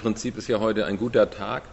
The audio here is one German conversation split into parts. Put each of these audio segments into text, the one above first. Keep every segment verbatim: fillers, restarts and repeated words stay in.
Prinzip ist ja heute ein guter Tag,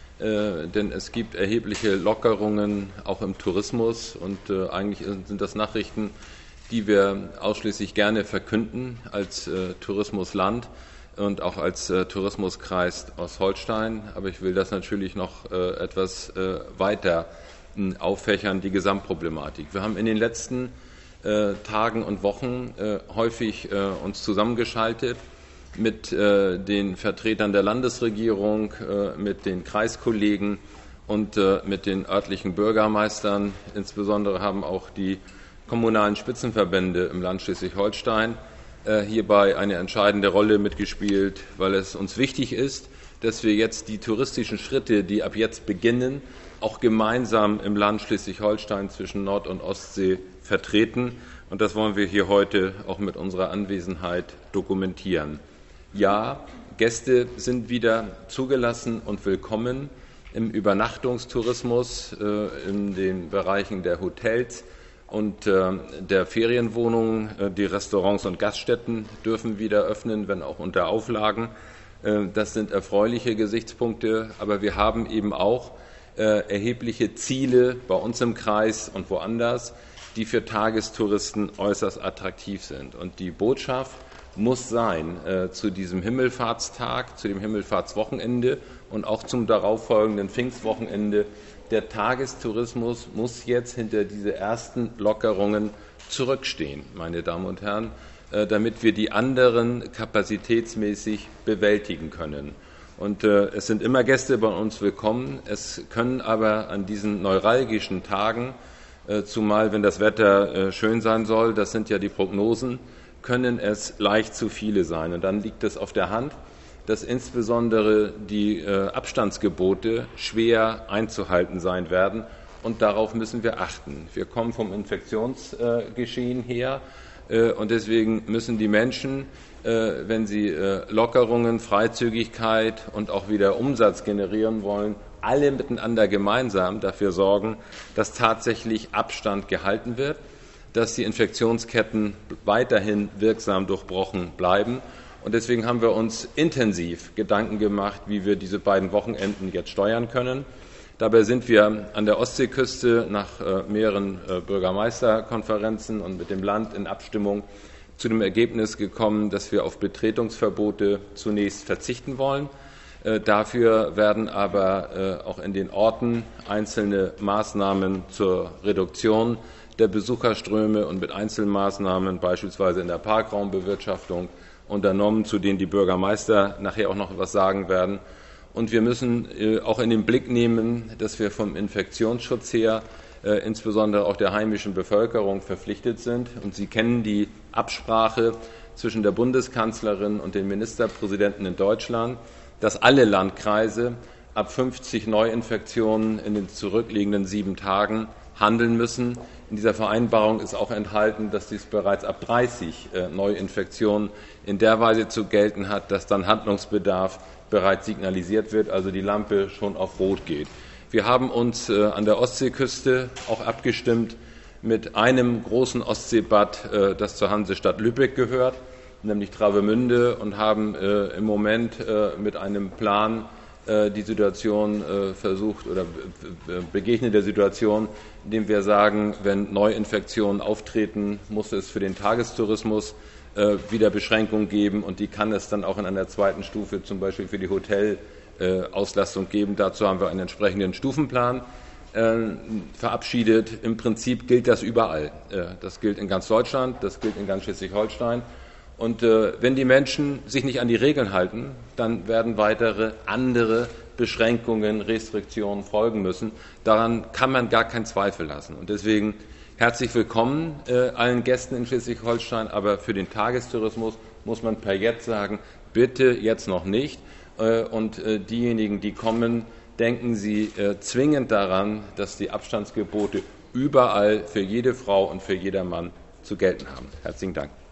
äh, denn es gibt erhebliche Lockerungen auch im Tourismus und äh, eigentlich sind das Nachrichten, die wir ausschließlich gerne verkünden als äh, Tourismusland und auch als äh, Tourismuskreis Ostholstein. Aber ich will das natürlich noch äh, etwas äh, weiter äh, auffächern, die Gesamtproblematik. Wir haben in den letzten äh, Tagen und Wochen äh, häufig äh, uns zusammengeschaltet mit äh, den Vertretern der Landesregierung, äh, mit den Kreiskollegen und äh, mit den örtlichen Bürgermeistern. Insbesondere haben auch die kommunalen Spitzenverbände im Land Schleswig-Holstein äh, hierbei eine entscheidende Rolle mitgespielt, weil es uns wichtig ist, dass wir jetzt die touristischen Schritte, die ab jetzt beginnen, auch gemeinsam im Land Schleswig-Holstein zwischen Nord- und Ostsee vertreten. Und das wollen wir hier heute auch mit unserer Anwesenheit dokumentieren. Ja, Gäste sind wieder zugelassen und willkommen im Übernachtungstourismus, äh, in den Bereichen der Hotels und äh, der Ferienwohnungen. Äh, die Restaurants und Gaststätten dürfen wieder öffnen, wenn auch unter Auflagen. Äh, das sind erfreuliche Gesichtspunkte, aber wir haben eben auch äh, erhebliche Ziele bei uns im Kreis und woanders, die für Tagestouristen äußerst attraktiv sind. Und die Botschaft muss sein äh, zu diesem Himmelfahrtstag, zu dem Himmelfahrtswochenende und auch zum darauffolgenden Pfingstwochenende. Der Tagestourismus muss jetzt hinter diese ersten Lockerungen zurückstehen, meine Damen und Herren, äh, damit wir die anderen kapazitätsmäßig bewältigen können. Und äh, es sind immer Gäste bei uns willkommen. Es können aber an diesen neuralgischen Tagen, äh, zumal wenn das Wetter äh, schön sein soll, das sind ja die Prognosen, können es leicht zu viele sein. Und dann liegt es auf der Hand, dass insbesondere die äh, Abstandsgebote schwer einzuhalten sein werden. Und darauf müssen wir achten. Wir kommen vom Infektionsgeschehen äh, her. Äh, und deswegen müssen die Menschen, äh, wenn sie äh, Lockerungen, Freizügigkeit und auch wieder Umsatz generieren wollen, alle miteinander gemeinsam dafür sorgen, dass tatsächlich Abstand gehalten wird, dass die Infektionsketten weiterhin wirksam durchbrochen bleiben. Und deswegen haben wir uns intensiv Gedanken gemacht, wie wir diese beiden Wochenenden jetzt steuern können. Dabei sind wir an der Ostseeküste nach äh, mehreren äh, Bürgermeisterkonferenzen und mit dem Land in Abstimmung zu dem Ergebnis gekommen, dass wir auf Betretungsverbote zunächst verzichten wollen. Äh, dafür werden aber äh, auch in den Orten einzelne Maßnahmen zur Reduktion der Besucherströme und mit Einzelmaßnahmen, beispielsweise in der Parkraumbewirtschaftung, unternommen, zu denen die Bürgermeister nachher auch noch etwas sagen werden. Und wir müssen äh, auch in den Blick nehmen, dass wir vom Infektionsschutz her äh, insbesondere auch der heimischen Bevölkerung verpflichtet sind. Und Sie kennen die Absprache zwischen der Bundeskanzlerin und den Ministerpräsidenten in Deutschland, dass alle Landkreise ab fünfzig Neuinfektionen in den zurückliegenden sieben Tagen handeln müssen. In dieser Vereinbarung ist auch enthalten, dass dies bereits ab dreißig äh, Neuinfektionen in der Weise zu gelten hat, dass dann Handlungsbedarf bereits signalisiert wird, also die Lampe schon auf Rot geht. Wir haben uns äh, an der Ostseeküste auch abgestimmt mit einem großen Ostseebad, äh, das zur Hansestadt Lübeck gehört, nämlich Travemünde, und haben äh, im Moment äh, mit einem Plan die Situation äh, versucht oder begegnet der Situation, indem wir sagen, wenn Neuinfektionen auftreten, muss es für den Tagestourismus äh, wieder Beschränkungen geben, und die kann es dann auch in einer zweiten Stufe zum Beispiel für die Hotelauslastung äh, geben. Dazu haben wir einen entsprechenden Stufenplan äh, verabschiedet. Im Prinzip gilt das überall. Äh, das gilt in ganz Deutschland, das gilt in ganz Schleswig-Holstein. Und äh, wenn die Menschen sich nicht an die Regeln halten, dann werden weitere andere Beschränkungen, Restriktionen folgen müssen. Daran kann man gar keinen Zweifel lassen. Und deswegen herzlich willkommen äh, allen Gästen in Schleswig-Holstein. Aber für den Tagestourismus muss man per jetzt sagen, bitte jetzt noch nicht. Äh, und äh, diejenigen, die kommen, denken Sie äh, zwingend daran, dass die Abstandsgebote überall für jede Frau und für jedermann zu gelten haben. Herzlichen Dank.